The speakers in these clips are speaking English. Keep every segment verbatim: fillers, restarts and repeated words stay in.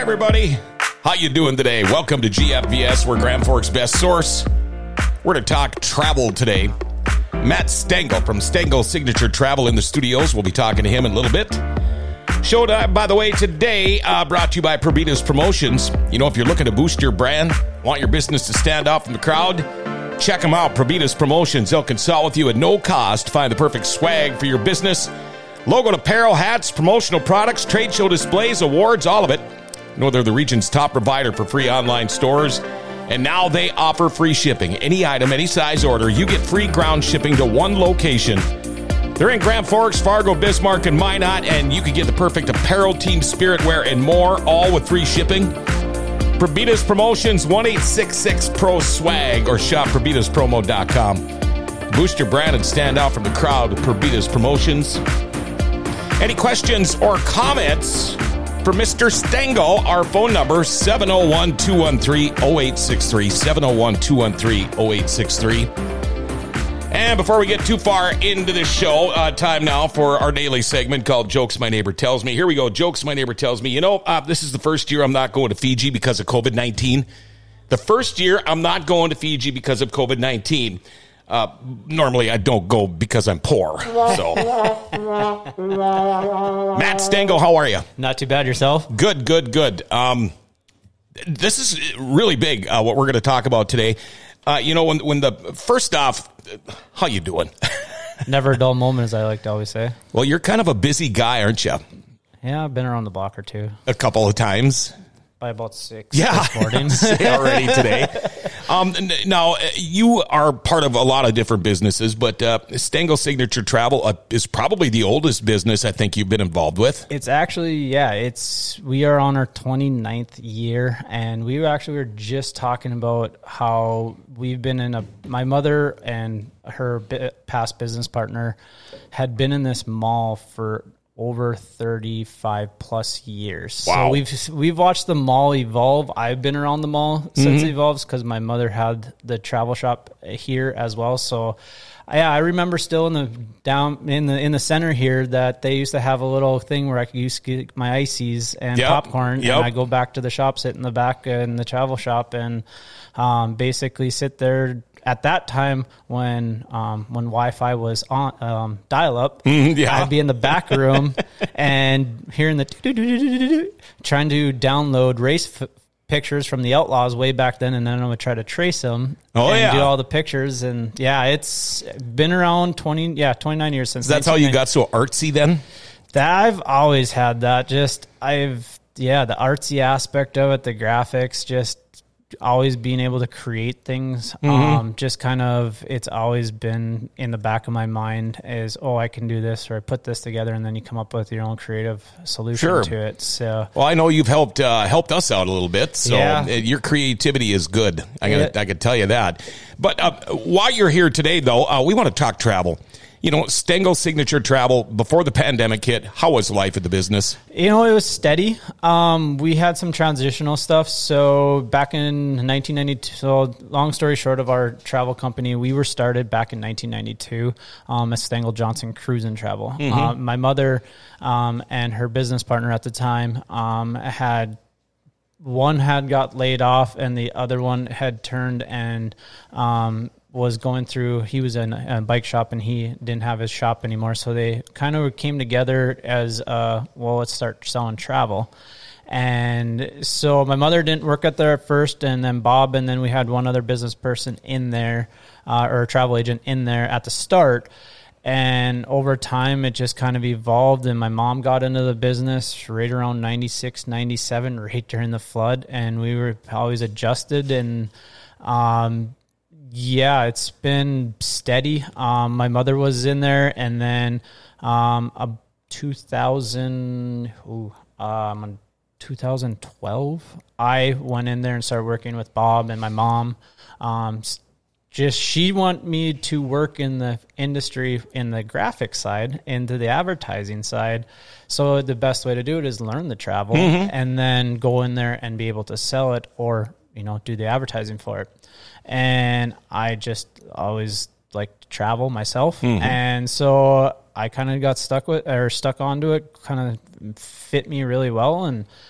everybody. How you doing today? Welcome to G F V S. We're Grand Forks' best source. We're to talk travel today. Matt Stengel from Stengel Signature Travel in the studios. We'll be talking to him in a little bit. Show, uh, by the way, today uh, brought to you by Probitas Promotions. You know, if you're looking to boost your brand, want your business to stand out from the crowd, check them out, Probitas Promotions. They'll consult with you at no cost. Find the perfect swag for your business. Logo apparel, hats, promotional products, trade show displays, awards, all of it. You know, they're the region's top provider for free online stores. And now they offer free shipping. Any item, any size order, you get free ground shipping to one location. They're in Grand Forks, Fargo, Bismarck, and Minot, and you can get the perfect apparel, team spirit wear, and more, all with free shipping. Probitas Promotions, one eight six six P R O S W A G, or shop probitas promo dot com. Boost your brand and stand out from the crowd with Probitas Promotions. Any questions or comments for Mister Stengel? Our phone number, seven oh one, two one three, oh eight six three, seven oh one, two one three, oh eight six three. And before we get too far into this show, uh, time now for our daily segment called Jokes My Neighbor Tells Me. Here we go. Jokes My Neighbor Tells Me. You know, uh, this is the first year I'm not going to Fiji because of covid nineteen. The first year I'm not going to Fiji because of covid nineteen. Uh, normally I don't go because I'm poor. So, Matt Stengel, how are you? Not too bad. Yourself? Good, good, good. Um, this is really big, uh, what we're going to talk about today. Uh, you know, when when the first off, how you doing? Never a dull moment, as I like to always say. Well, you're kind of a busy guy, aren't you? Yeah, I've been around the block or two. A couple of times. By about six yeah, this morning. already today. Um, now, you are part of a lot of different businesses, but uh, Stengel Signature Travel uh, is probably the oldest business I think you've been involved with. It's actually, yeah, it's we are on our twenty-ninth year, and we actually were just talking about how we've been in a, my mother and her past business partner had been in this mall for over thirty-five plus years. Wow. So we've we've watched the mall evolve. I've been around the mall since mm-hmm. it evolves because my mother had the travel shop here as well. So yeah, I remember still in the down in the in the center here that they used to have a little thing where I could use to get my ices and yep. popcorn, yep. and I go back to the shop, sit in the back in the travel shop, and um, basically sit there. At that time, when um, when Wi-Fi was on um, dial-up, mm, yeah. I'd be in the back room and hearing the trying to download race f- pictures from the Outlaws way back then, and then I would try to trace them oh, and yeah. do all the pictures. And yeah, it's been around twenty, yeah, twenty-nine years since. So that's how you got so artsy then? That I've always had that. Just I've yeah, the artsy aspect of it, the graphics, just. Always being able to create things, mm-hmm. um, just kind of, it's always been in the back of my mind is, oh, I can do this, or I put this together, and then you come up with your own creative solution sure. to it. So, well, I know you've helped uh, helped us out a little bit, so yeah. your creativity is good. I can I can tell you that. But uh, while you're here today, though, uh, we want to talk travel. You know, Stengel Signature Travel, before the pandemic hit, how was life at the business? You know, it was steady. Um, we had some transitional stuff. So back in nineteen ninety-two, so long story short of our travel company, we were started back in nineteen ninety-two um, as Stengel Johnson Cruise and Travel. Mm-hmm. Uh, my mother um, and her business partner at the time um, had one had got laid off, and the other one had turned and um, was going through, he was in a bike shop and he didn't have his shop anymore. So they kind of came together as, uh, well, let's start selling travel. And so my mother didn't work at there at first, and then Bob, and then we had one other business person in there, uh, or a travel agent in there at the start. And over time, it just kind of evolved, and my mom got into the business right around ninety-six, ninety-seven, right during the flood, and we were always adjusted, and um, yeah, it's been steady. Um, my mother was in there, and then um, a two thousand, ooh, um, twenty twelve, I went in there and started working with Bob and my mom. Um, just she wanted me to work in the industry, in the graphic side, into the advertising side. So the best way to do it is learn the travel mm-hmm. and then go in there and be able to sell it, or, you know, do the advertising for it. And I just always liked to travel myself. Mm-hmm. And so I kind of got stuck with, or stuck onto it, kind of fit me really well. And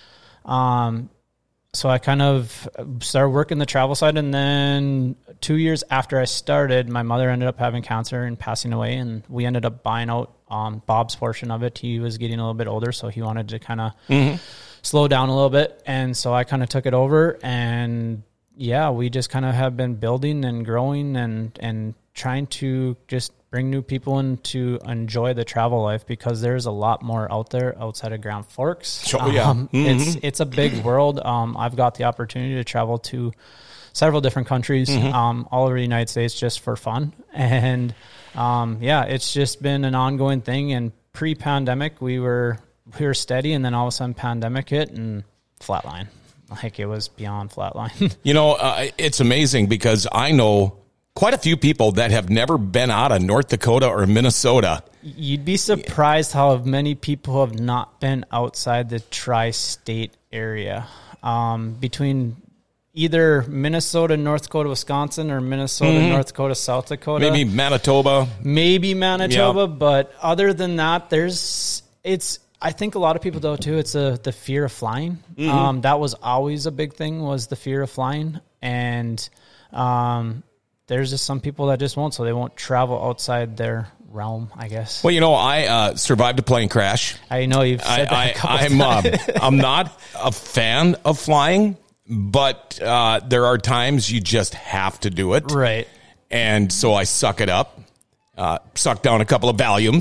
Um, so I kind of started working the travel side, and then two years after I started, my mother ended up having cancer and passing away, and we ended up buying out um, Bob's portion of it. He was getting a little bit older, so he wanted to kind of mm-hmm. slow down a little bit, and so I kind of took it over, and yeah, we just kind of have been building and growing and and trying to just bring new people in to enjoy the travel life, because there's a lot more out there outside of Grand Forks. Oh, yeah. Um, mm-hmm. It's it's a big world. Um, I've got the opportunity to travel to several different countries, mm-hmm. um, all over the United States just for fun. And um, yeah, it's just been an ongoing thing. And pre-pandemic, we were we were steady, and then all of a sudden pandemic hit and flatline. Like it was beyond flatline. You know, uh, it's amazing because I know quite a few people that have never been out of North Dakota or Minnesota. You'd be surprised how many people have not been outside the tri-state area. Um, between either Minnesota, North Dakota, Wisconsin, or Minnesota, mm-hmm. North Dakota, South Dakota. Maybe Manitoba. Maybe Manitoba, yeah. But other than that, there's it's... I think a lot of people, though, too, it's a, the fear of flying. Mm-hmm. Um, that was always a big thing, was the fear of flying. And um, there's just some people that just won't, so they won't travel outside their realm, I guess. Well, you know, I uh, survived a plane crash. I know you've said I, that a couple I, I'm, times. uh, I'm not a fan of flying, but uh, there are times you just have to do it. Right. And so I suck it up. Uh, suck down a couple of Valiums,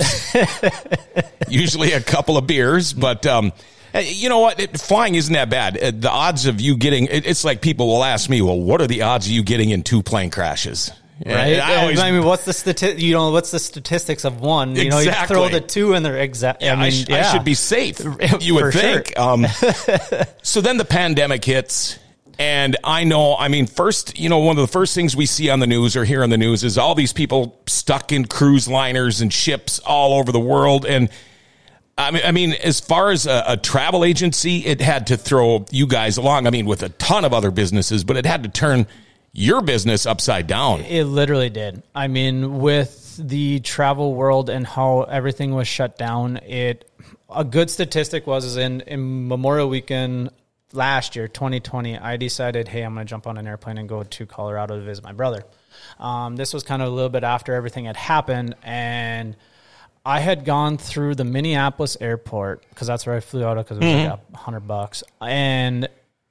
usually a couple of beers, but um, you know what? It, flying isn't that bad. Uh, the odds of you getting, it, it's like people will ask me, well, what are the odds of you getting in two plane crashes? Right. I, always, I mean, what's the stati- You know, what's the statistics of one? You exactly. know, you throw the two and they're exact. Yeah, I mean, I, sh- yeah. I should be safe. You would For think. Sure. Um, so then the pandemic hits. And I know, I mean, first, you know, one of the first things we see on the news or hear on the news is all these people stuck in cruise liners and ships all over the world. And I mean, I mean, as far as a, a travel agency, it had to throw you guys along. I mean, with a ton of other businesses, but it had to turn your business upside down. It literally did. I mean, with the travel world and how everything was shut down, it a good statistic was is in, in Memorial Weekend last year, twenty twenty, I decided, hey, I'm going to jump on an airplane and go to Colorado to visit my brother. Um, this was kind of a little bit after everything had happened, and I had gone through the Minneapolis airport, because that's where I flew out of, because it was mm-hmm. like a hundred bucks, and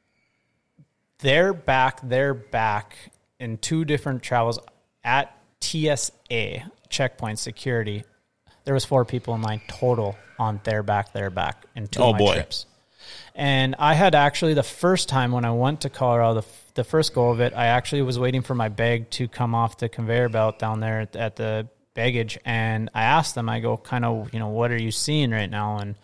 they're back, they're back in two different travels at T S A, checkpoint security. There was four people in line total on their back, their back in two oh, of my boy. trips. And I had actually, the first time when I went to Colorado, the, the first go of it, I actually was waiting for my bag to come off the conveyor belt down there at, at the baggage. And I asked them, I go, kind of, you know, what are you seeing right now? And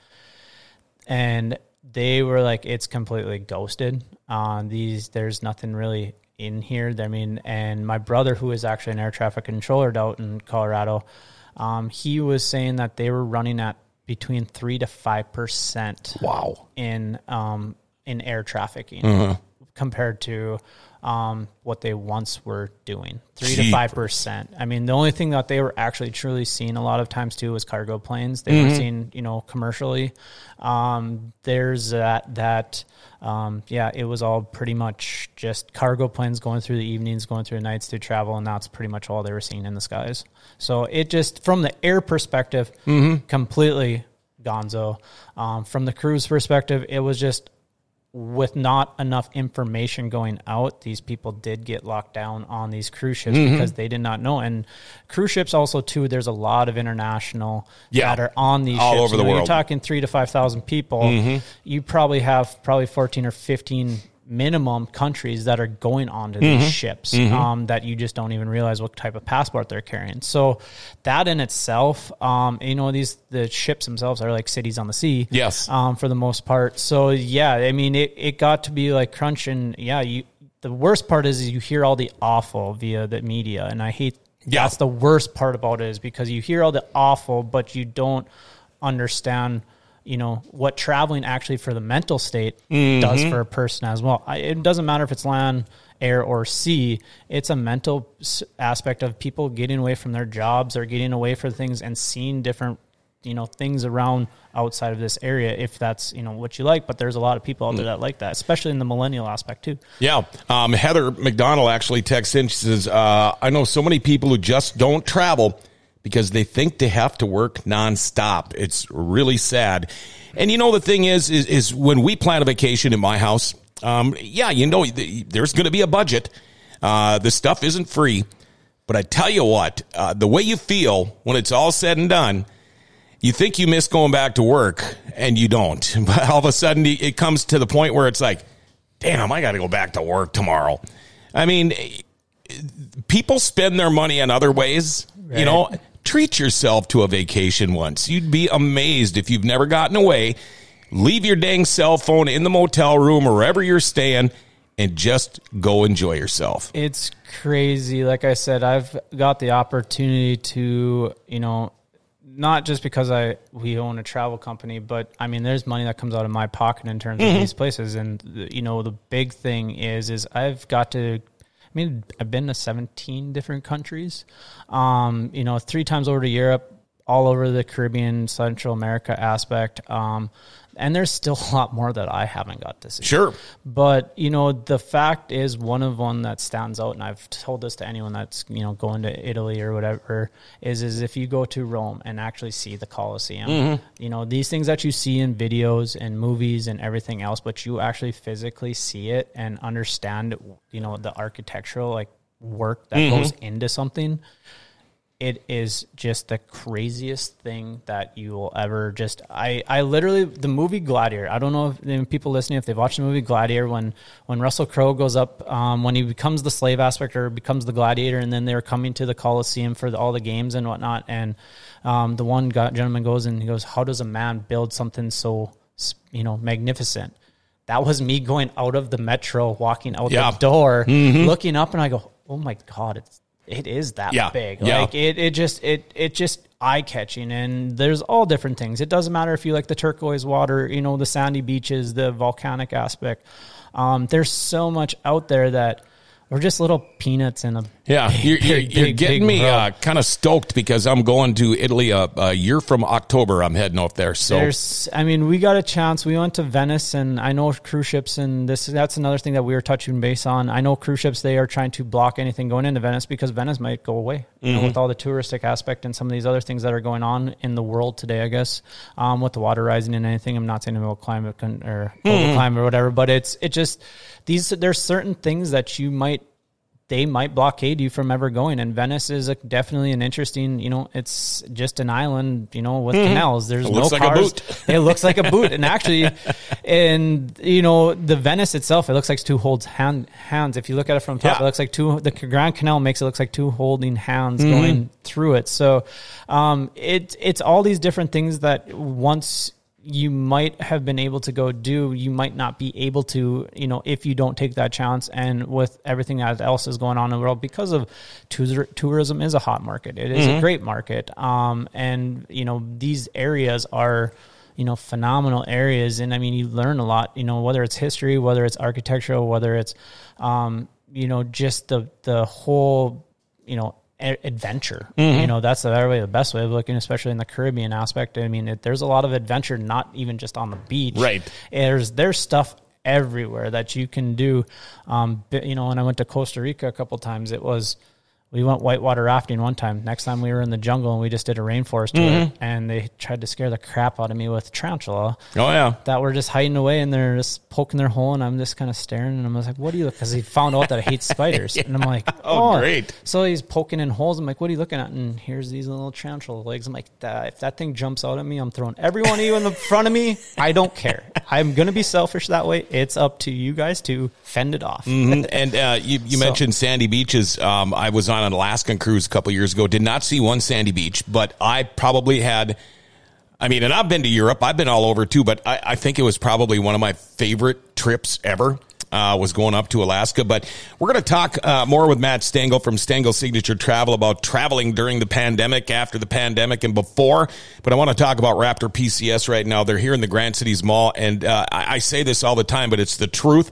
and they were like, it's completely ghosted. Uh, these, there's nothing really in here. I mean, and my brother, who is actually an air traffic controller out in Colorado, um, he was saying that they were running at between three to five percent. Wow. In um in air trafficking uh-huh. compared to um what they once were doing. Three Jeepers. to five percent. I mean, the only thing that they were actually truly seeing a lot of times too was cargo planes. They mm-hmm. were seeing, you know, commercially. Um, there's that that um yeah, it was all pretty much just cargo planes going through the evenings, going through the nights to travel, and that's pretty much all they were seeing in the skies. So it just, from the air perspective, mm-hmm. completely gonzo. Um, from the cruise perspective, it was just, with not enough information going out, these people did get locked down on these cruise ships mm-hmm. because they did not know. And cruise ships also, too, there's a lot of international yeah. that are on these all ships. over the you know, world. You're talking three to five thousand people. Mm-hmm. You probably have probably fourteen or fifteen minimum countries that are going onto these mm-hmm. ships mm-hmm. um, that you just don't even realize what type of passport they're carrying. So that in itself, um, you know, these the ships themselves are like cities on the sea. Yes, um, for the most part. So yeah, I mean, it, it got to be like crunch, and yeah, you. The worst part is you hear all the awful via the media, and I hate. Yeah. That's the worst part about it, is because you hear all the awful, but you don't understand, you know, what traveling actually for the mental state mm-hmm. does for a person as well. I, it doesn't matter if it's land, air, or sea. It's a mental aspect of people getting away from their jobs or getting away from things and seeing different you know, things around outside of this area if that's, you know, what you like. But there's a lot of people out there that like that, especially in the millennial aspect too. Yeah. Um, Heather McDonald actually texts in. She says, uh, I know so many people who just don't travel because they think they have to work nonstop. It's really sad. And you know, the thing is, is, is when we plan a vacation in my house, um, yeah, you know, there's going to be a budget. Uh, the stuff isn't free. But I tell you what, uh, the way you feel when it's all said and done, you think you miss going back to work, and you don't. But all of a sudden, it comes to the point where it's like, damn, I got to go back to work tomorrow. I mean, people spend their money in other ways. Right. You know, treat yourself to a vacation once. You'd be amazed if you've never gotten away. Leave your dang cell phone in the motel room or wherever you're staying, and just go enjoy yourself. It's crazy. Like I said, I've got the opportunity to, you know, not just because I we own a travel company, but I mean, there's money that comes out of my pocket in terms mm-hmm. of these places. And, you know, the big thing is, is I've got to, I mean, I've been to seventeen different countries, um, you know, three times over to Europe, all over the Caribbean, Central America aspect. Um, and there's still a lot more that I haven't got to see. Sure. But, you know, the fact is, one of one that stands out, and I've told this to anyone that's, you know, going to Italy or whatever, is, is if you go to Rome and actually see the Colosseum, mm-hmm. you know, these things that you see in videos and movies and everything else, but you actually physically see it and understand, you know, the architectural, like, work that mm-hmm. goes into something. It is just the craziest thing that you will ever just, I, I literally, the movie Gladiator, I don't know if you know, people listening, if they've watched the movie Gladiator, when, when Russell Crowe goes up, um, when he becomes the slave aspect or becomes the gladiator, and then they're coming to the Colosseum for the, all the games and whatnot. And um, the one guy, gentleman goes and he goes, how does a man build something so, you know, magnificent? That was me going out of the metro, walking out yeah. the door, mm-hmm. looking up, and I go, oh my God, it's, It is that yeah. big. Yeah. Like it, it just, it, it just eye catching. And there's all different things. It doesn't matter if you like the turquoise water, you know, the sandy beaches, the volcanic aspect. Um, there's so much out there that we're just little peanuts in a yeah. Big, you're, you're, big, you're getting me uh, kind of stoked because I'm going to Italy a, a year from October. I'm heading up there. So there's, I mean, we got a chance. We went to Venice, and I know cruise ships, and this that's another thing that we were touching base on. I know cruise ships, they are trying to block anything going into Venice because Venice might go away, you mm-hmm. know, with all the touristic aspect and some of these other things that are going on in the world today. I guess um, with the water rising and anything. I'm not saying about climate con- or mm-hmm. climate or whatever, but it's it just these. There's certain things that you might. They might blockade you from ever going. And Venice is a, definitely an interesting, you know, it's just an island, you know, with mm-hmm. canals. There's it no looks cars. Like a boot. It looks like a boot. And actually, and you know, the Venice itself, it looks like two holds hand, hands. If you look at it from top, yeah. it looks like two, the Grand Canal makes it look like two holding hands mm-hmm. going through it. So um, it, it's all these different things that once you might have been able to go do, you might not be able to, you know, if you don't take that chance. And with everything that else is going on in the world, because of tour- tourism is a hot market. It is mm-hmm. a great market. Um, and, you know, these areas are, you know, phenomenal areas. And I mean, you learn a lot, you know, whether it's history, whether it's architectural, whether it's, um, you know, just the, the whole, you know, adventure. Mm-hmm. You know, that's the way, the best way of looking, especially in the Caribbean aspect. I mean, it, there's a lot of adventure, not even just on the beach. Right. There's, there's stuff everywhere that you can do. Um, you know, when I went to Costa Rica a couple times, it was, we went whitewater rafting one time. Next time we were in the jungle and we just did a rainforest tour, mm-hmm. and they tried to scare the crap out of me with tarantula. Oh yeah, that were just hiding away and they're just poking their hole, and I'm just kind of staring, and I'm like, "What do you?" Because he found out that I hate spiders, yeah. and I'm like, "Oh, oh, great!" So he's poking in holes. I'm like, "What are you looking at?" And here's these little tarantula legs. I'm like, "If that thing jumps out at me, I'm throwing every one of you in the front of me. I don't care. I'm gonna be selfish that way. It's up to you guys to fend it off." Mm-hmm. And uh, you, you so, mentioned sandy beaches. Um, I was on an Alaskan cruise a couple years ago. Did not see one sandy beach, but I probably had. I mean, and I've been to Europe. I've been all over too, but I, I think it was probably one of my favorite trips ever. Uh, was going up to Alaska. But we're going to talk uh, more with Matt Stengel from Stengel Signature Travel about traveling during the pandemic, after the pandemic, and before. But I want to talk about Raptor P C S right now. They're here in the Grand Cities Mall, and uh, I, I say this all the time, but it's the truth.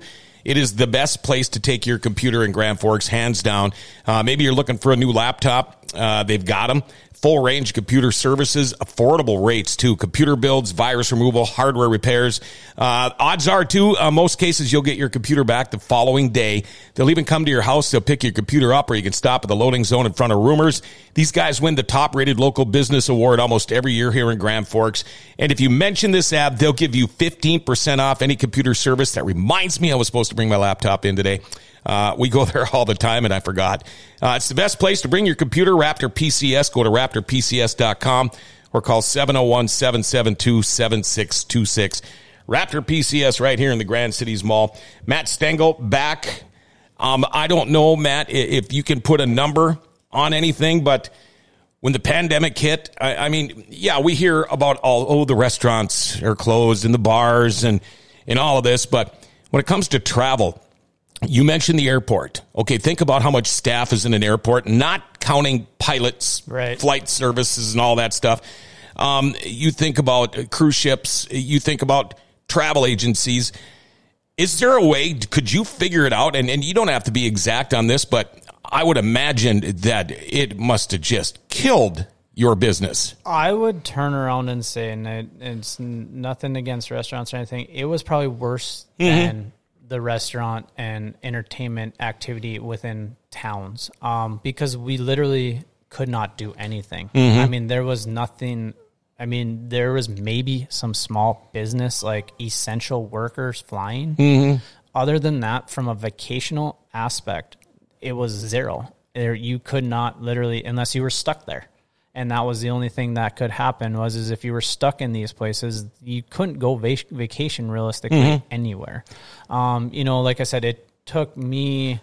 It is the best place to take your computer in Grand Forks, hands down. Uh, maybe you're looking for a new laptop. Uh, they've got them. Full range computer services, affordable rates too. Computer builds, virus removal, hardware repairs. Uh, odds are too, uh, most cases you'll get your computer back the following day. They'll even come to your house. They'll pick your computer up, or you can stop at the loading zone in front of Rumors. These guys win the top rated local business award almost every year here in Grand Forks. And if you mention this ad, they'll give you fifteen percent off any computer service. That reminds me, I was supposed to bring my laptop in today. Uh, we go there all the time, and I forgot. Uh, it's the best place to bring your computer, Raptor P C S. Go to raptor p c s dot com or call seven oh one, seven seven two, seven six two six. Raptor P C S right here in the Grand Cities Mall. Matt Stengel back. Um, I don't know, Matt, if you can put a number on anything, but when the pandemic hit, I, I mean, yeah, we hear about all, oh, the restaurants are closed and the bars and, and all of this, but when it comes to travel, you mentioned the airport. Okay, think about how much staff is in an airport, not counting pilots, right, flight services, and all that stuff. Um, you think about cruise ships. You think about travel agencies. Is there a way, could you figure it out? And, and you don't have to be exact on this, but I would imagine that it must have just killed your business. I would turn around and say, and it, it's nothing against restaurants or anything, it was probably worse mm-hmm. than the restaurant and entertainment activity within towns, um, because we literally could not do anything. Mm-hmm. I mean, there was nothing. I mean, there was maybe some small business like essential workers flying. Mm-hmm. Other than that, from a vacational aspect, it was zero. There, you could not literally, unless you were stuck there. And that was the only thing that could happen was is if you were stuck in these places, you couldn't go vac- vacation realistically mm-hmm. anywhere. Um, you know, like I said, it took me,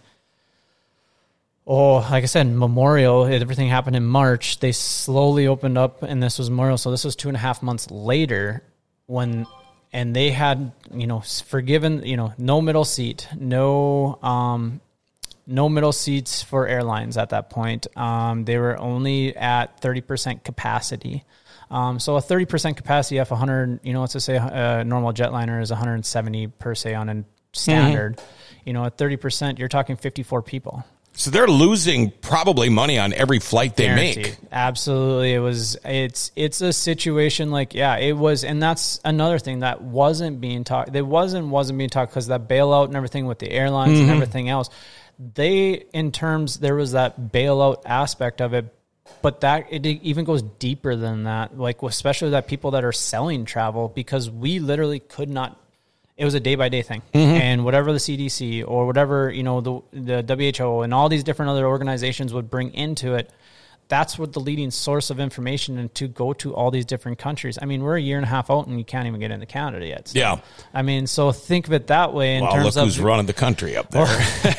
oh, like I said, Memorial, everything happened in March. They slowly opened up, and this was Memorial. So this was two and a half months later when, and they had, you know, forgiven, you know, no middle seat, no, um, No middle seats for airlines at that point. Um, they were only at thirty percent capacity. Um, so a thirty percent capacity of one hundred, you know, let's just say a normal jetliner is one hundred seventy per se on a standard. Mm-hmm. You know, at thirty percent, you're talking fifty-four people. So they're losing probably money on every flight they Guaranteed. make. Absolutely. It was, it's, it's a situation like, yeah, it was, and that's another thing that wasn't being talked. They wasn't, wasn't being talked because that bailout and everything with the airlines mm-hmm. and everything else. They, in terms, there was that bailout aspect of it, but that it even goes deeper than that. Like, especially that people that are selling travel, because we literally could not. It was a day by day thing, mm-hmm. and whatever the C D C or whatever, you know, the the W H O and all these different other organizations would bring into it. That's what the leading source of information and to go to all these different countries. I mean, we're a year and a half out and you can't even get into Canada yet. So, yeah. I mean, so think of it that way in well, terms look of who's running the country up there.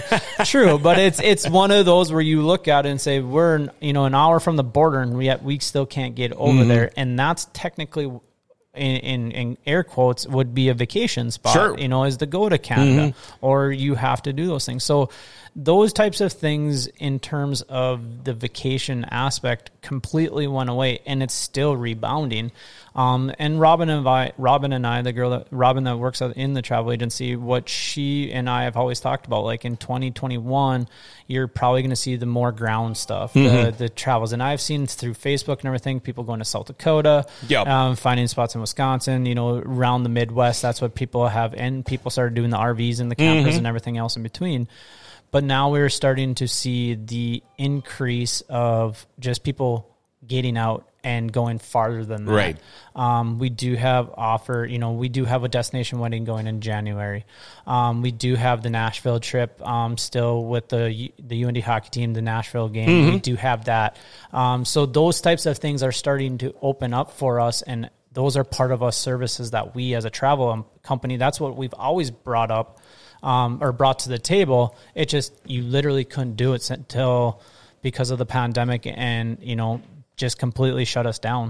True, but it's it's one of those where you look at it and say we're, you know, an hour from the border and yet we still can't get over mm-hmm. there, and that's technically in, in in air quotes would be a vacation spot. Sure. You know, is to go to Canada mm-hmm. or you have to do those things. So those types of things in terms of the vacation aspect completely went away, and it's still rebounding. Um, and Robin and I, Robin and I, the girl that Robin that works in the travel agency, what she and I have always talked about, like in twenty twenty-one, you're probably going to see the more ground stuff, mm-hmm. the, the travels. And I've seen through Facebook and everything, people going to South Dakota, yep. um, finding spots in Wisconsin, you know, around the Midwest. That's what people have. And people started doing the R Vs and the campers mm-hmm. and everything else in between. But now we're starting to see the increase of just people getting out and going farther than that. Right. Um, we do have offer, you know, we do have a destination wedding going in January. Um, we do have the Nashville trip um, still with the the U N D hockey team, the Nashville game. Mm-hmm. We do have that. Um, so those types of things are starting to open up for us, and those are part of us services that we as a travel company, that's what we've always brought up. Um, or brought to the table. It just, you literally couldn't do it until because of the pandemic and, you know, just completely shut us down.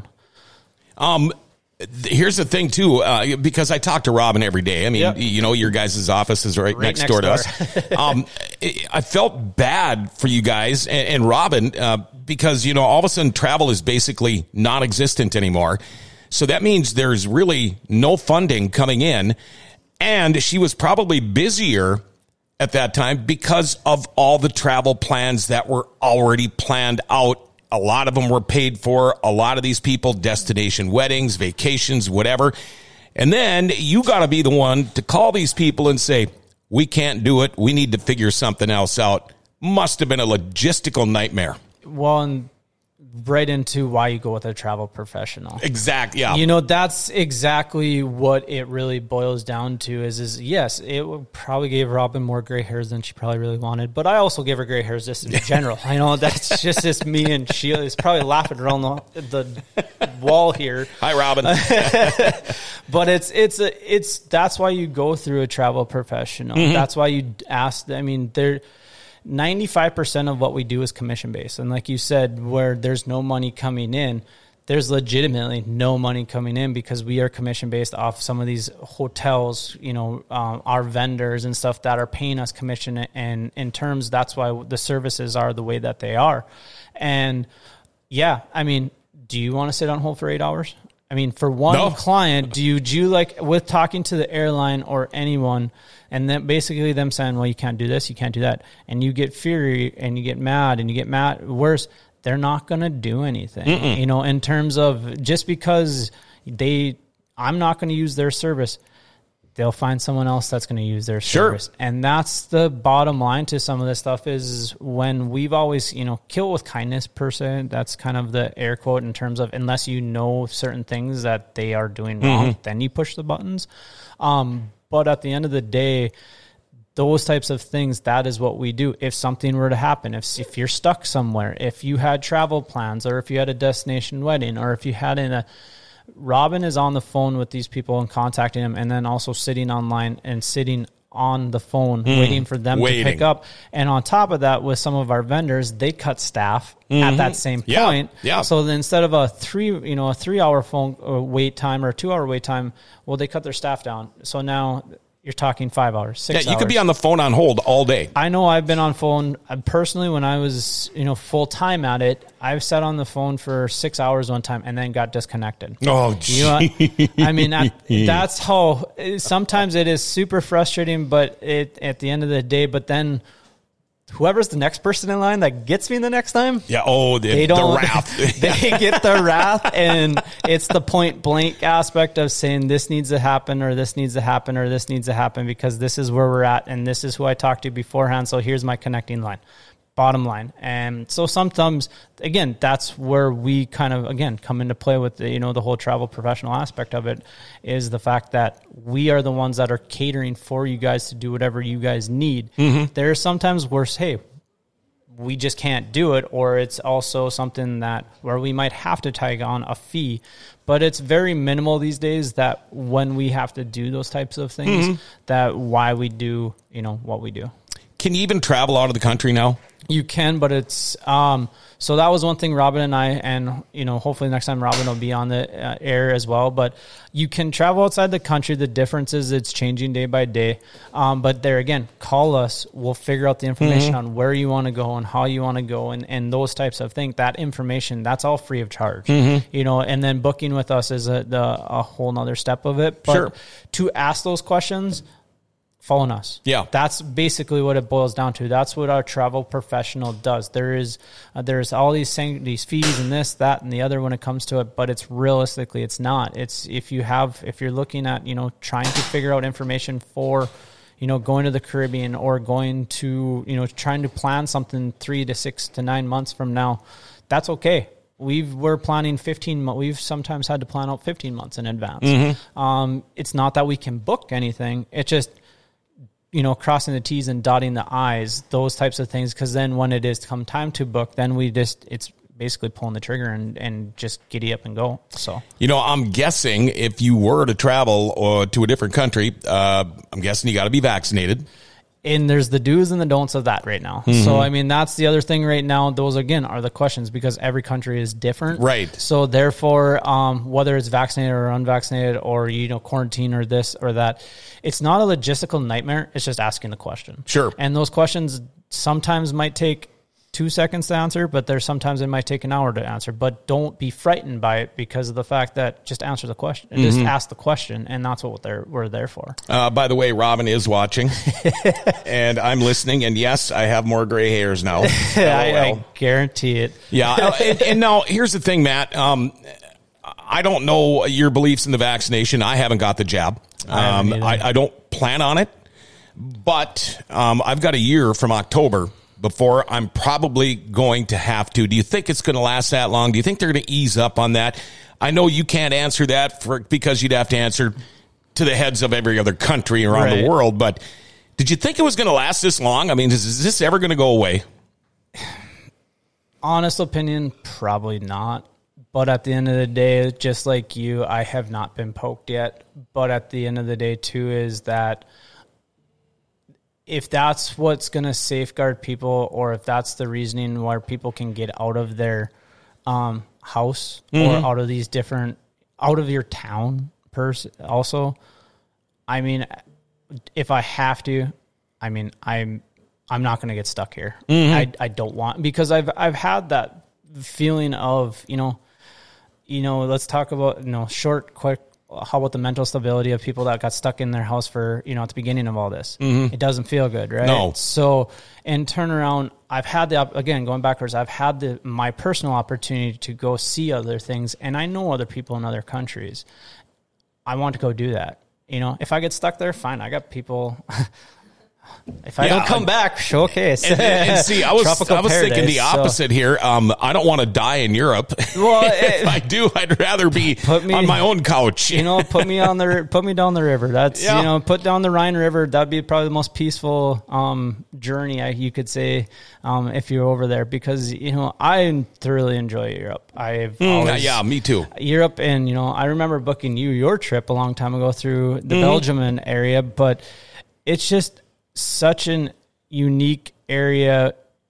Um, here's the thing too, uh, because I talk to Robin every day. I mean, yep. you know, your guys' office is right, right next, next door, door to us. um, I felt bad for you guys and, and Robin, uh, because, you know, all of a sudden travel is basically non-existent anymore. So that means there's really no funding coming in. And she was probably busier at that time because of all the travel plans that were already planned out. A lot of them were paid for. A lot of these people, destination weddings, vacations, whatever. And then you got to be the one to call these people and say, we can't do it. We need to figure something else out. Must have been a logistical nightmare. Well, and right into why you go with a travel professional. Exactly. Yeah. You know, that's exactly what it really boils down to is, is yes, it would probably gave Robin more gray hairs than she probably really wanted, but I also gave her gray hairs just in general. I know that's just, just me and Sheila is probably laughing around the, the wall here. Hi, Robin. But it's, it's, a, it's, that's why you go through a travel professional. Mm-hmm. That's why you ask, I mean, they're, ninety-five percent of what we do is commission based. And like you said, where there's no money coming in, there's legitimately no money coming in because we are commission based off some of these hotels, you know, um, our vendors and stuff that are paying us commission. And in terms, that's why the services are the way that they are. And yeah, I mean, do you want to sit on hold for eight hours? I mean, for one no. client, do you, do you like with talking to the airline or anyone and then basically them saying, well, you can't do this, you can't do that. And you get fury and you get mad and you get mad. Worse, they're not going to do anything, Mm-mm. you know, in terms of just because they, I'm not going to use their service. They'll find someone else that's going to use their service. Sure. And that's the bottom line to some of this stuff is when we've always, you know, kill with kindness per se. That's kind of the air quote in terms of unless you know certain things that they are doing wrong, mm-hmm. then you push the buttons. Um, but at the end of the day, those types of things, that is what we do. If something were to happen, if if you're stuck somewhere, if you had travel plans or if you had a destination wedding or if you had in a Robin is on the phone with these people and contacting them and then also sitting online and sitting on the phone mm, waiting for them waiting. to pick up. And on top of that, with some of our vendors, they cut staff mm-hmm. at that same point. Yeah, yeah. So then instead of a three, you know, a three hour phone wait time or a two hour wait time, well, they cut their staff down. So now you're talking five hours, six hours. Yeah, you could be on the phone on hold all day. I know I've been on phone. Personally, when I was, you know, full-time at it, I've sat on the phone for six hours one time and then got disconnected. Oh, geez. You know, I mean, that, that's how, sometimes it is super frustrating, but it, at the end of the day, but then whoever's the next person in line that gets me the next time. Yeah. Oh, the, they don't, the wrath. They get the wrath. And it's the point blank aspect of saying this needs to happen or this needs to happen or this needs to happen because this is where we're at. And this is who I talked to beforehand. So here's my connecting line. Bottom line. And so sometimes, again, that's where we kind of, again, come into play with the, you know, the whole travel professional aspect of it is the fact that we are the ones that are catering for you guys to do whatever you guys need. Mm-hmm. There's sometimes worse, hey, we just can't do it, or it's also something that where we might have to tag on a fee, but it's very minimal these days that when we have to do those types of things, mm-hmm. that why we do, you know, what we do. Can you even travel out of the country now? You can, but it's, um, so that was one thing Robin and I, and, you know, hopefully next time Robin will be on the uh, air as well, but you can travel outside the country. The difference is it's changing day by day. Um, but there again, call us. We'll figure out the information mm-hmm. on where you want to go and how you want to go and, and those types of things. That information, that's all free of charge, mm-hmm. you know, and then booking with us is a, the, a whole nother step of it. But sure. to ask those questions, phone us. Yeah. That's basically what it boils down to. That's what our travel professional does. There is, uh, there's all these things, these fees and this, that, and the other when it comes to it, but it's realistically, it's not. It's if you have, if you're looking at, you know, trying to figure out information for, you know, going to the Caribbean or going to, you know, trying to plan something three to six to nine months from now, that's okay. We've, we're planning fifteen, we've sometimes had to plan out fifteen months in advance. Mm-hmm. Um, it's not that we can book anything. It's just, you know, crossing the T's and dotting the I's, those types of things. Because then when it is come time to book, then we just, it's basically pulling the trigger and, and just giddy up and go. So, you know, I'm guessing if you were to travel or to a different country, uh, I'm guessing you got to be vaccinated. And there's the do's and the don'ts of that right now. Mm-hmm. So, I mean, that's the other thing right now. Those, again, are the questions because every country is different. Right. So, therefore, um, whether it's vaccinated or unvaccinated or, you know, quarantine or this or that, it's not a logistical nightmare. It's just asking the question. Sure. And those questions sometimes might take two seconds to answer, but there's sometimes it might take an hour to answer. But don't be frightened by it because of the fact that just answer the question, mm-hmm. just ask the question, and that's what they're, we're there for. Uh, by the way, Robin is watching, and I'm listening, and yes, I have more gray hairs now. I, I guarantee it. Yeah, and, and now here's the thing, Matt. Um, I don't know your beliefs in the vaccination. I haven't got the jab. Um, I, I don't plan on it, but um, I've got a year from October before I'm probably going to have to. Do you think it's going to last that long? Do you think they're going to ease up on that? I know you can't answer that for, because you'd have to answer to the heads of every other country around right. the world, but did you think it was going to last this long? I mean, is, is this ever going to go away? Honest opinion, probably not. But at the end of the day, just like you, I have not been poked yet. But at the end of the day, too, is that if that's what's going to safeguard people, or if that's the reasoning where people can get out of their um, house mm-hmm. or out of these different, out of your town pers- also, I mean, if I have to, I mean, I'm I'm not going to get stuck here. Mm-hmm. I I don't want, because I've I've had that feeling of, you know, you know, let's talk about, you know, short, quick, how about the mental stability of people that got stuck in their house for, you know, at the beginning of all this? Mm-hmm. It doesn't feel good, right? No. So, and turn around, I've had the, again, going backwards, I've had the, my personal opportunity to go see other things, and I know other people in other countries. I want to go do that. You know, if I get stuck there, fine. I got people. If I yeah, don't come um, back, showcase. And, and, and see, I was I was thinking the opposite so. here. Um, I don't want to die in Europe. Well, if it, I do, I'd rather be me, on my own couch. You know, put me on the put me down the river. That's yeah. you know, put down the Rhine River. That'd be probably the most peaceful um, journey I, you could say um, if you're over there, because you know I thoroughly enjoy Europe. I've mm, always, yeah, me too. Europe, and you know, I remember booking you your trip a long time ago through the mm. Belgium area, but it's just such an unique area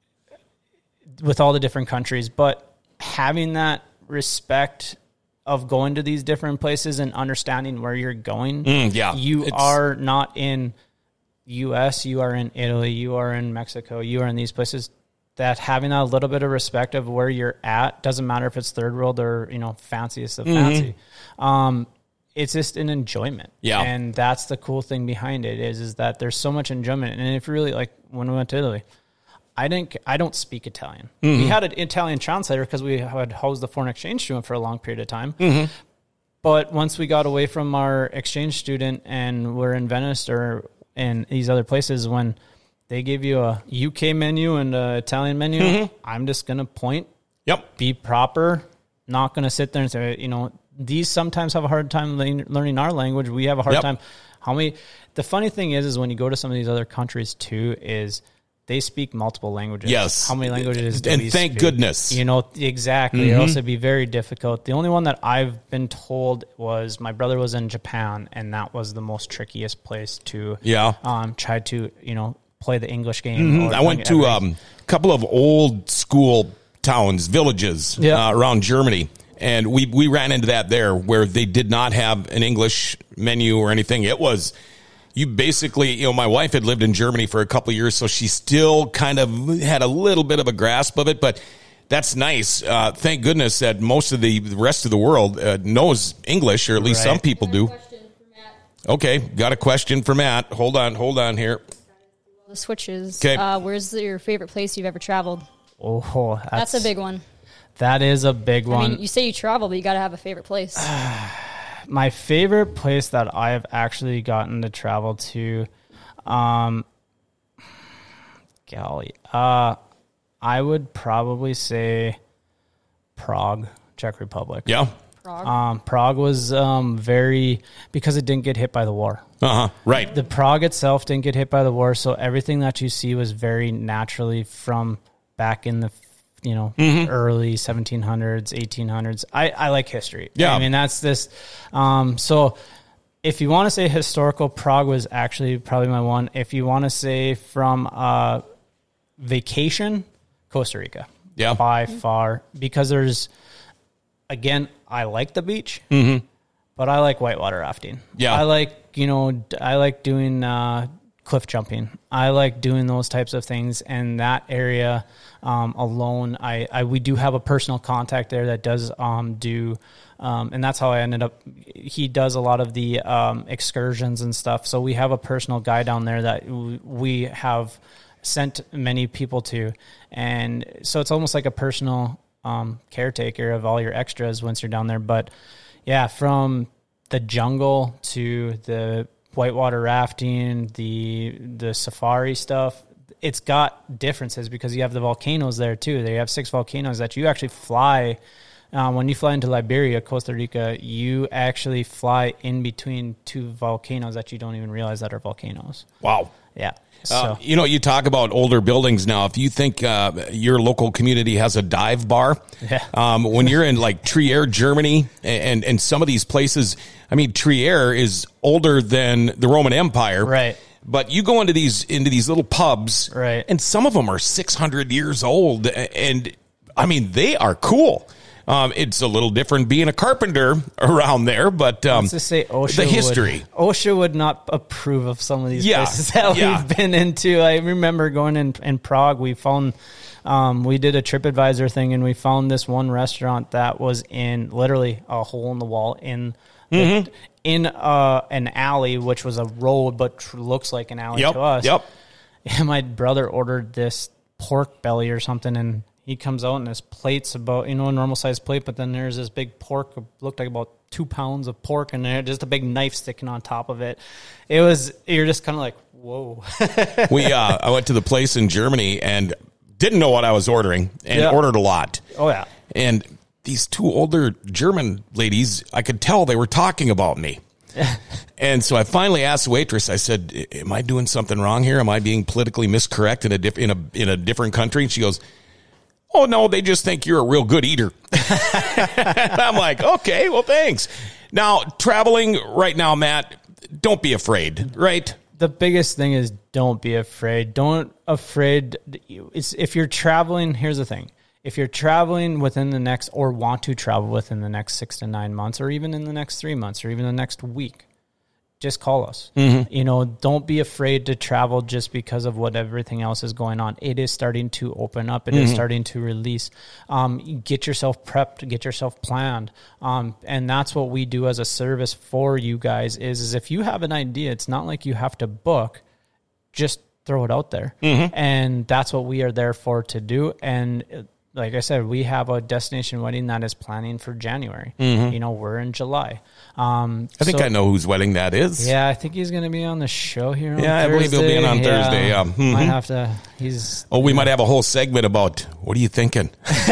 with all the different countries, but having that respect of going to these different places and understanding where you're going. Mm, yeah. You are not in U S, you are in Italy, you are in Mexico, you are in these places, that having a little bit of respect of where you're at, doesn't matter if it's third world or, you know, fanciest of mm-hmm. fancy. Um, It's just an enjoyment. Yeah. And that's the cool thing behind it is, is that there's so much enjoyment. And if really, like when we went to Italy, I didn't, I don't speak Italian. Mm-hmm. We had an Italian translator because we had housed the foreign exchange student for a long period of time. Mm-hmm. But once we got away from our exchange student and we're in Venice or in these other places, when they give you a U K menu and an Italian menu, mm-hmm. I'm just going to point, yep, be proper, not going to sit there and say, you know, these sometimes have a hard time learning our language. We have a hard yep. time. How many? The funny thing is, is when you go to some of these other countries too, is they speak multiple languages. Yes. How many languages do and we thank speak? goodness. You know, exactly. Mm-hmm. Or else it'd be very difficult. The only one that I've been told was my brother was in Japan, and that was the most trickiest place to yeah. um, try to, you know, play the English game. Mm-hmm. I went to um, a couple of old school towns, villages yep. uh, around Germany. And we, we ran into that there where they did not have an English menu or anything. It was, you basically, you know, my wife had lived in Germany for a couple of years, so she still kind of had a little bit of a grasp of it, but that's nice. Uh, thank goodness that most of the rest of the world uh, knows English, or at least right. some people do. Okay, got a question for Matt. Hold on, hold on here. The switches. Okay. Uh, where's your favorite place you've ever traveled? Oh, that's, that's a big one. That is a big one. I mean, you say you travel, but you got to have a favorite place. My favorite place that I've actually gotten to travel to, um, golly, uh, I would probably say Prague, Czech Republic. Yeah. Prague. Um, Prague was um, very, because it didn't get hit by the war. Uh-huh, right. The Prague itself didn't get hit by the war, so everything that you see was very naturally from back in the you know, mm-hmm. early seventeen hundreds, eighteen hundreds. I, I like history. Yeah. I mean, that's this. Um, so if you want to say historical, Prague was actually probably my one. If you want to say from uh, vacation, Costa Rica. Yeah. By far. Because there's, again, I like the beach, mm-hmm. but I like whitewater rafting. Yeah. I like, you know, I like doing uh, cliff jumping. I like doing those types of things, and that area um, alone, I, I we do have a personal contact there that does um, do, um, and that's how I ended up. He does a lot of the um, excursions and stuff. So we have a personal guy down there that we have sent many people to, and so it's almost like a personal um, caretaker of all your extras once you're down there. But yeah, from the jungle to the whitewater rafting, the the safari stuff, it's got differences because you have the volcanoes there too. They have six volcanoes that you actually fly. Uh, when you fly into Liberia, Costa Rica, you actually fly in between two volcanoes that you don't even realize that are volcanoes. Wow. Yeah. So. Uh, you know, you talk about older buildings now. If you think uh, your local community has a dive bar, yeah. um, when you're in like Trier, Germany, and, and some of these places, I mean, Trier is older than the Roman Empire. Right. But you go into these into these little pubs, right, and some of them are six hundred years old. And, I mean, they are cool. Um, it's a little different being a carpenter around there, but um, let's just say OSHA the history. Would, OSHA would not approve of some of these yeah, places that yeah. we've been into. I remember going in, in Prague, we found, um, we did a TripAdvisor thing, and we found this one restaurant that was in literally a hole in the wall in mm-hmm. the, in uh, an alley, which was a road, but tr- looks like an alley yep, to us. Yep. And my brother ordered this pork belly or something, and he comes out and his plate's about, you know, a normal sized plate, but then there's this big pork, looked like about two pounds of pork, and there just a big knife sticking on top of it. It was, you're just kind of like, whoa. we, uh, I went to the place in Germany and didn't know what I was ordering and yeah. ordered a lot. Oh, yeah. And these two older German ladies, I could tell they were talking about me. And so I finally asked the waitress, I said, am I doing something wrong here? Am I being politically miscorrect in a, diff- in a, in a different country? And she goes, oh, no, they just think you're a real good eater. I'm like, okay, well, thanks. Now, traveling right now, Matt, don't be afraid, right? The biggest thing is don't be afraid. Don't afraid. It's, if you're traveling, here's the thing. If you're traveling within the next, or want to travel within the next six to nine months, or even in the next three months, or even the next week, just call us. Mm-hmm. You know, don't be afraid to travel just because of what everything else is going on. It is starting to open up. It mm-hmm. is starting to release. Um, get yourself prepped, get yourself planned. Um, and that's what we do as a service for you guys is, is if you have an idea, it's not like you have to book, just throw it out there. Mm-hmm. And that's what we are there for to do. And like I said, we have a destination wedding that is planning for January. Mm-hmm. You know, we're in July. Um, I think so, I know whose wedding that is. Yeah, I think he's going to be on the show here on Yeah, Thursday. I believe he'll be in on yeah, Thursday. Yeah. Mm-hmm. Might have to. He's. Oh, we might have a whole segment about, what are you thinking?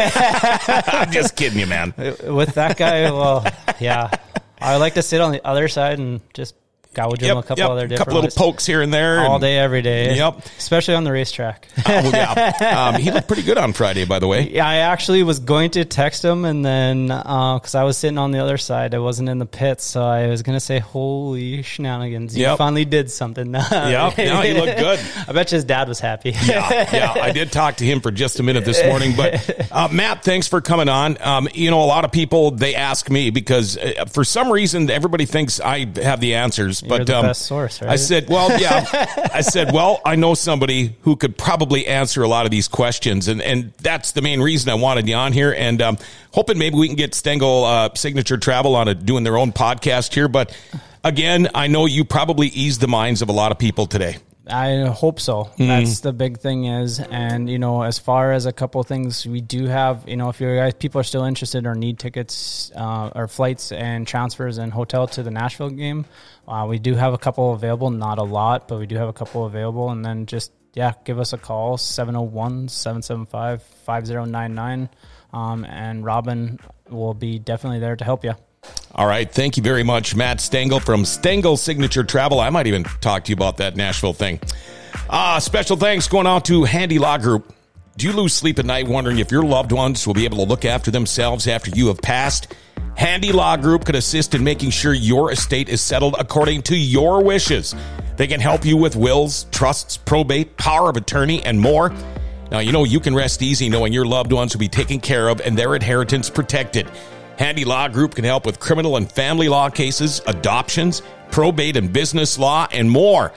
I'm just kidding you, man. With that guy, well, yeah. I like to sit on the other side and just gouge him yep, a couple yep. other different couple little ways. pokes here and there. All and, day, every day. Yep. Especially on the racetrack. uh, well, yeah. Um, he looked pretty good on Friday, by the way. Yeah, I actually was going to text him, and then, because uh, I was sitting on the other side, I wasn't in the pits, so I was going to say, holy shenanigans. You yep. finally did something. Yep. No, he looked good. I bet you his dad was happy. yeah, yeah. I did talk to him for just a minute this morning, but uh, Matt, thanks for coming on. Um, you know, a lot of people, they ask me because uh, for some reason, everybody thinks I have the answers. But You're the um, best source, right? I said, well, yeah. I said, well, I know somebody who could probably answer a lot of these questions, and, and that's the main reason I wanted you on here, and um, hoping maybe we can get Stengel uh, Signature Travel on a, doing their own podcast here. But again, I know you probably eased the minds of a lot of people today. I hope so. Mm. That's the big thing is, and you know, as far as a couple of things, we do have, you know, if you guys, people are still interested or need tickets uh, or flights and transfers and hotel to the Nashville game, uh, we do have a couple available, not a lot, but we do have a couple available. And then just, yeah, give us a call, seven oh one, seven seven five, five oh nine nine. Um, and Robin will be definitely there to help you. All right. Thank you very much, Matt Stengel from Stengel Signature Travel. I might even talk to you about that Nashville thing. Uh, special thanks going out to Handy Law Group. Do you lose sleep at night wondering if your loved ones will be able to look after themselves after you have passed? Handy Law Group could assist in making sure your estate is settled according to your wishes. They can help you with wills, trusts, probate, power of attorney, and more. Now, you know you can rest easy knowing your loved ones will be taken care of and their inheritance protected. Handy Law Group can help with criminal and family law cases, adoptions, probate and business law, and more.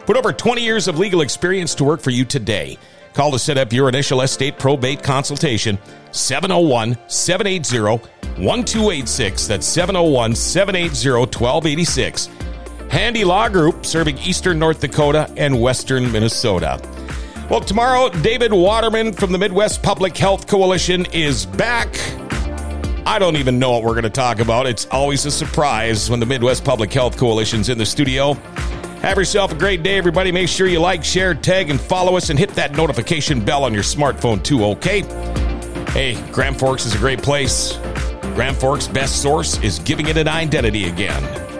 Put over twenty years of legal experience to work for you today. Call to set up your initial estate probate consultation, seven oh one, seven eight zero, one two eight six. That's seven oh one, seven eight zero, one two eight six. Handy Law Group, serving eastern North Dakota and western Minnesota. Well, tomorrow, David Waterman from the Midwest Public Health Coalition is back. I don't even know what we're going to talk about. It's always a surprise when the Midwest Public Health Coalition's in the studio. Have yourself a great day, everybody. Make sure you like, share, tag, and follow us, and hit that notification bell on your smartphone too, okay? Hey, Grand Forks is a great place. Grand Forks' best source is giving it an identity again.